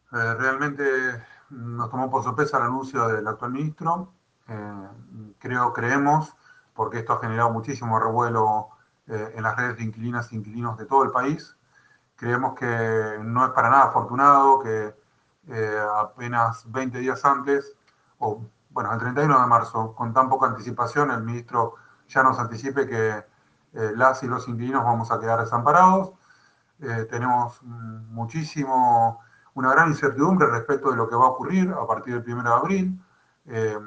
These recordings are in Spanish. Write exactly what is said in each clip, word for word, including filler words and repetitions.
Eh, realmente nos tomó por sorpresa el anuncio del actual ministro. Eh, creo, creemos, porque esto ha generado muchísimo revuelo eh, en las redes de inquilinas e inquilinos de todo el país. Creemos que no es para nada afortunado que eh, apenas veinte días antes, o bueno, el treinta y uno de marzo, con tan poca anticipación, el ministro ya nos anticipe que eh, las y los inquilinos vamos a quedar desamparados. Eh, tenemos muchísimo, una gran incertidumbre respecto de lo que va a ocurrir a partir del primero de abril. Eh,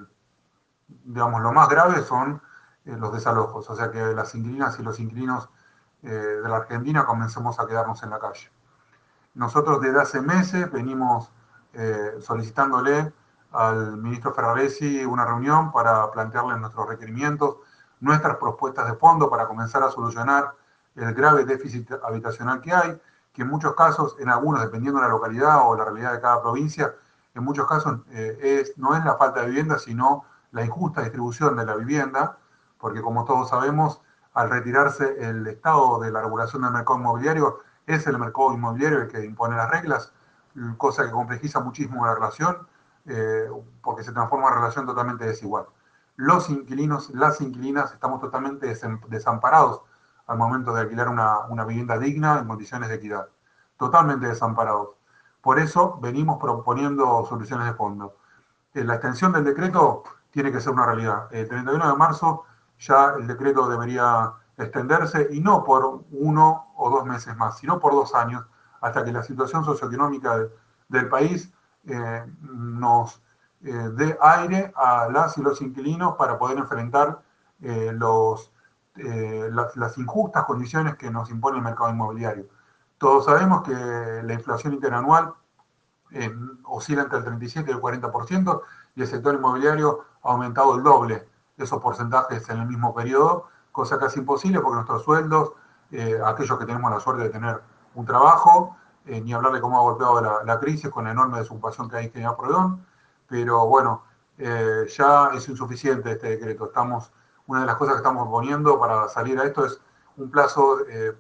digamos, lo más grave son eh, los desalojos, o sea que las inquilinas y los inquilinos eh, de la Argentina comencemos a quedarnos en la calle. Nosotros desde hace meses venimos eh, solicitándole al ministro Ferraresi una reunión para plantearle nuestros requerimientos, nuestras propuestas de fondo para comenzar a solucionar el grave déficit habitacional que hay, que en muchos casos, en algunos, dependiendo de la localidad o la realidad de cada provincia, en muchos casos eh, es, no es la falta de vivienda, sino la injusta distribución de la vivienda, porque como todos sabemos, al retirarse el Estado de la regulación del mercado inmobiliario, es el mercado inmobiliario el que impone las reglas, cosa que complejiza muchísimo la relación, eh, porque se transforma en una relación totalmente desigual. Los inquilinos, las inquilinas, estamos totalmente desamparados al momento de alquilar una, una vivienda digna en condiciones de equidad. Totalmente desamparados. Por eso venimos proponiendo soluciones de fondo. Eh, la extensión del decreto tiene que ser una realidad. El treinta y uno de marzo ya el decreto debería extenderse y no por uno o dos meses más, sino por dos años, hasta que la situación socioeconómica de, del país eh, nos eh, dé aire a las y los inquilinos para poder enfrentar eh, los, eh, las, las injustas condiciones que nos impone el mercado inmobiliario. Todos sabemos que la inflación interanual eh, oscila entre el treinta y siete y el cuarenta por ciento y el sector inmobiliario ha aumentado el doble de esos porcentajes en el mismo periodo, cosa casi imposible porque nuestros sueldos, eh, aquellos que tenemos la suerte de tener un trabajo, eh, ni hablar de cómo ha golpeado la, la, crisis con la enorme desocupación que hay en General Prodón, pero bueno, eh, ya es insuficiente este decreto. Estamos, una de las cosas que estamos proponiendo para salir a esto es un plazo eh,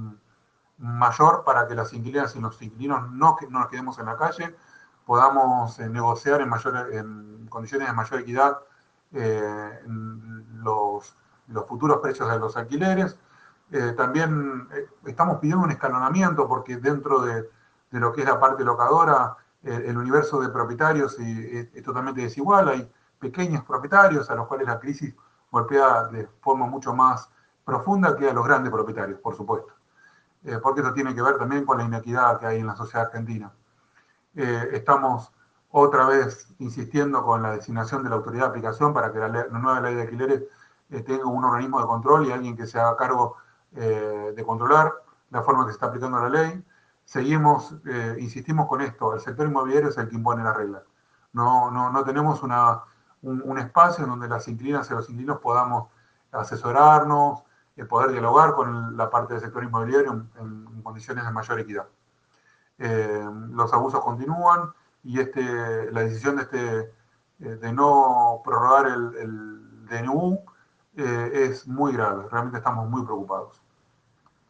mayor para que las inquilinas y los inquilinos no, no nos quedemos en la calle, podamos eh, negociar en, mayor, en condiciones de mayor equidad eh, los, los futuros precios de los alquileres. Eh, también eh, estamos pidiendo un escalonamiento porque dentro de, de, lo que es la parte locadora, eh, el universo de propietarios es, es totalmente desigual. Hay pequeños propietarios a los cuales la crisis golpea de forma mucho más profunda que a los grandes propietarios, por supuesto. Eh, porque eso tiene que ver también con la inequidad que hay en la sociedad argentina. Eh, estamos otra vez insistiendo con la designación de la autoridad de aplicación para que la, ley, la nueva ley de alquileres eh, tenga un organismo de control y alguien que se haga cargo eh, de controlar la forma que se está aplicando la ley. Seguimos, eh, insistimos con esto, el sector inmobiliario es el que impone las reglas. No, no, no tenemos una, un, un, espacio en donde las inquilinas y los inquilinos podamos asesorarnos, eh, poder dialogar con la parte del sector inmobiliario en, en condiciones de mayor equidad. Eh, los abusos continúan y este, la decisión de, este, eh, de no prorrogar el, el D N U eh, es muy grave. Realmente estamos muy preocupados.